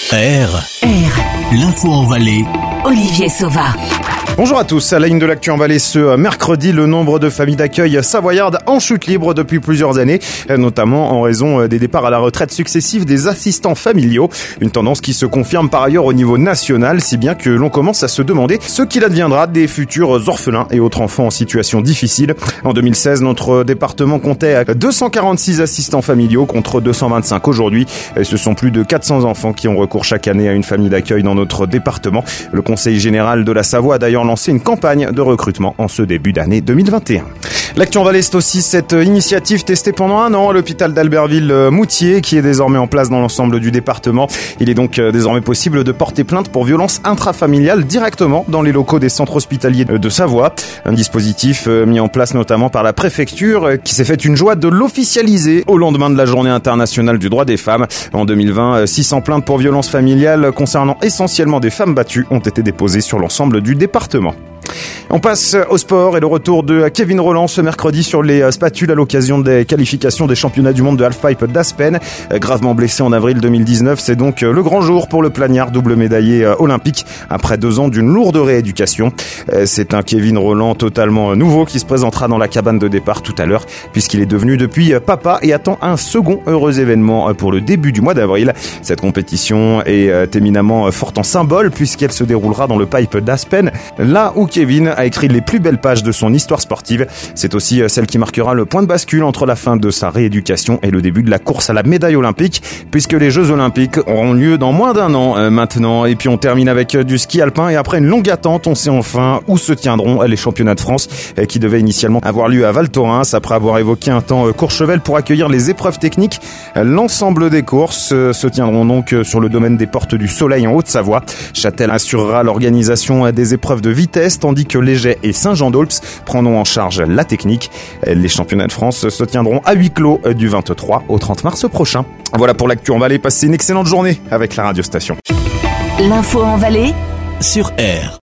R. L'info en Valais. Olivier Sauva. Bonjour à tous, à la ligne de l'actu en Valais ce mercredi, le nombre de familles d'accueil savoyardes en chute libre depuis plusieurs années, notamment en raison des départs à la retraite successifs des assistants familiaux. Une tendance qui se confirme par ailleurs au niveau national, si bien que l'on commence à se demander ce qu'il adviendra des futurs orphelins et autres enfants en situation difficile. En 2016, notre département comptait 246 assistants familiaux contre 225 aujourd'hui. Ce sont plus de 400 enfants qui ont recours chaque année à une famille d'accueil dans notre département. Le Conseil général de la Savoie a d'ailleurs lancé une campagne de recrutement en ce début d'année 2021. L'actu en Valais, c'est aussi cette initiative testée pendant un an à l'hôpital d'Albertville-Moutier qui est désormais en place dans l'ensemble du département. Il est donc désormais possible de porter plainte pour violence intrafamiliale directement dans les locaux des centres hospitaliers de Savoie. Un dispositif mis en place notamment par la préfecture qui s'est fait une joie de l'officialiser au lendemain de la journée internationale du droit des femmes. En 2020, 600 plaintes pour violence familiale concernant essentiellement des femmes battues ont été déposées sur l'ensemble du département. On passe au sport et le retour de Kevin Rolland ce mercredi sur les spatules à l'occasion des qualifications des championnats du monde de halfpipe d'Aspen. Gravement blessé en avril 2019, c'est donc le grand jour pour le plagnard double médaillé olympique après 2 ans d'une lourde rééducation. C'est un Kevin Rolland totalement nouveau qui se présentera dans la cabane de départ tout à l'heure puisqu'il est devenu depuis papa et attend un second heureux événement pour le début du mois d'avril. Cette compétition est éminemment forte en symbole puisqu'elle se déroulera dans le pipe d'Aspen, là où Kevin a écrit les plus belles pages de son histoire sportive. C'est aussi celle qui marquera le point de bascule entre la fin de sa rééducation et le début de la course à la médaille olympique, puisque les Jeux olympiques auront lieu dans moins d'un an maintenant. Et puis on termine avec du ski alpin et après une longue attente, on sait enfin où se tiendront les championnats de France qui devaient initialement avoir lieu à Val Thorens. Après avoir évoqué un temps Courchevel pour accueillir les épreuves techniques, l'ensemble des courses se tiendront donc sur le domaine des Portes du Soleil en Haute-Savoie. Châtel assurera l'organisation des épreuves de vitesse, tandis que Léger et Saint-Jean-d'Aulps prendront en charge la technique. Les championnats de France se tiendront à huis clos du 23 au 30 mars prochain. Voilà pour l'actu en Valais. Passez une excellente journée avec la radio station. L'info en Valais Sur R.